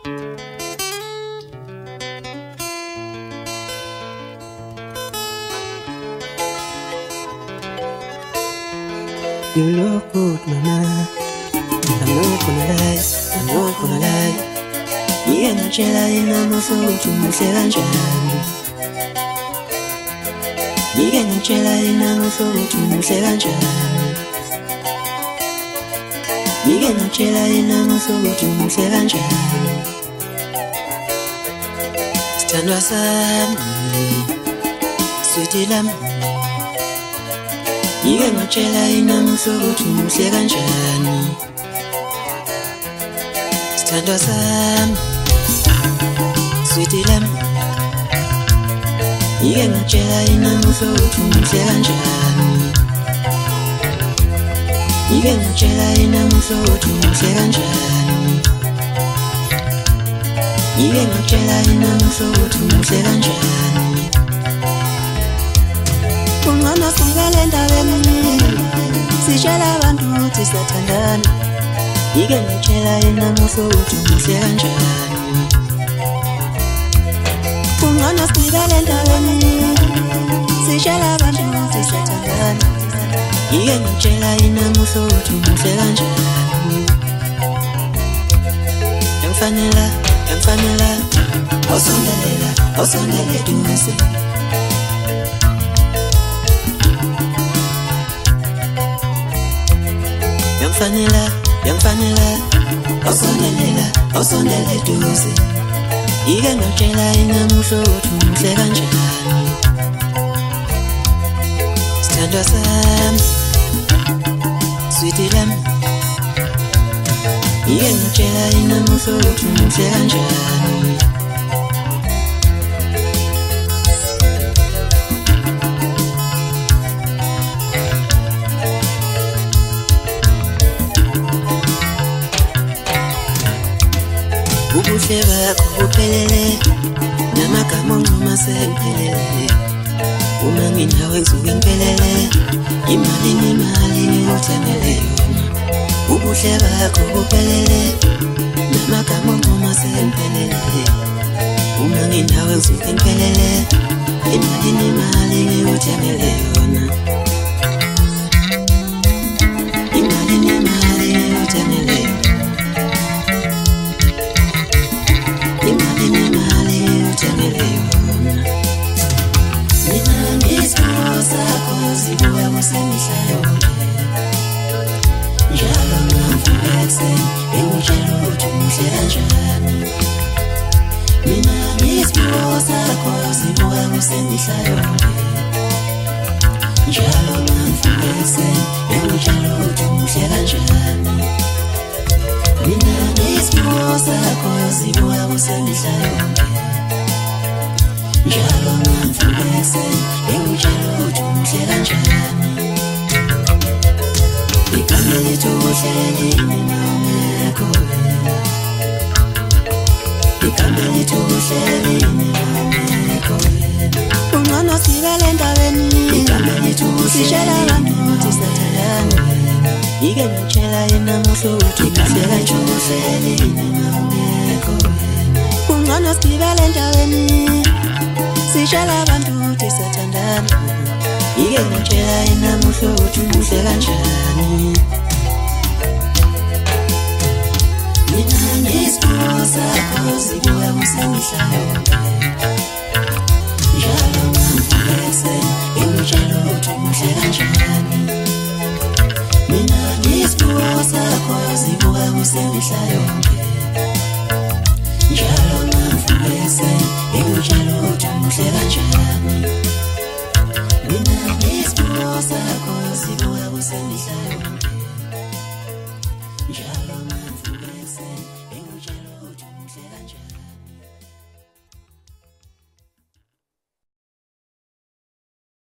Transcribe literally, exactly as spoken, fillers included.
You look good, mama. I'm not gonna lie, I'm not gonna lie. Yeah, no chela ina muso tumusela njani. Yeah, no chela ina muso tumusela njani. Yeah, no chela ina muso tumusela njani. Standwa sami, sweetie lam. Yike ngitshela inamuhla ukuthi umuhle kanjani. Sithandwa sami, sweetie lam. Yike ngitshela inamuhla ukuthi umuhle kanjani. Yike ngitshela inamuhla ukuthi umuhle kanjani. Yike ngitshela inamuhla ukuthi umuhle kanjani. Ungana singale ndaweni sitshela abantu ukuthi siyathandana. Yike ngitshela inamuhla ukuthi umuhle kanjani. Ungana singale ndaweni sitshela abantu ukuthi siyathandana. Yike ngitshela inamuhla ukuthi umuhle kanjani. Yamfanela, yamfanela, awusondelela, awusondele duze. Yamfanela, yamfanela, awusondelela, awusondele duze. Yike ngitshela inamuhla ukuthi umuhle kanjani. Sithandwa sami, sweetie lam. Yike ngitshela inamuhla ukuthi umuhle kanjani. Ubuhle bakho buphelele, namagama ongcuma semphelele. Uma nginawe ngisuke ngiphelele, imali nemali ngikuthembele yona. Ubuhle bakho buphelele, namagama ongcuma semphelele. Uma nginawe ngisuke ngiphelele, imali nemali ngikuthembele yona. Imali nemali ngikuthembele yona. Imali nemali ngikuthembele yona. Mina ngisipho sakho zibuya kusemihla yonke. Njalo ngivuka ekuseni ngikutshela ukuthi umuhle kanjani. Mina ngisipho sakho zibuya kusemihla yonke. Njalo ngivuka ekuseni ngikutshela ukuthi umuhle kanjani. Mina ngisipho sakho zibuya kusemihla yonke. Njalo ngivuka ekuseni ngikutshela ukuthi umuhle kanjani. Igama lethu uhleli mina ungekho wena. Igama lethu uhleli mina ungekho wena. Ungcono sibele ndaweni. Igama lethu sitshela abantu ukuthi siyathandana. Yike ngitshela inamuhla ukuthi umuhle kanjani. Mina ungekho wena. Ungcono sibele ndaweni sitshela abantu ukuthi siyathandana. Yike ngitshela inamuhla ukuthi umuhle kanjani. Mina ngisipho sakho zibuya kusemihla yonke. Njalo ngivuka ekuseni ngikutshela ukuthi umuhle kanjani. Mina ngisipho sakho zibuya kusemihla yonke. Njalo ngivuka ekuseni ngikutshela ukuthi umuhle kanjani. Mina ngisipho sakho zibuya kusemihla yonke. Njalo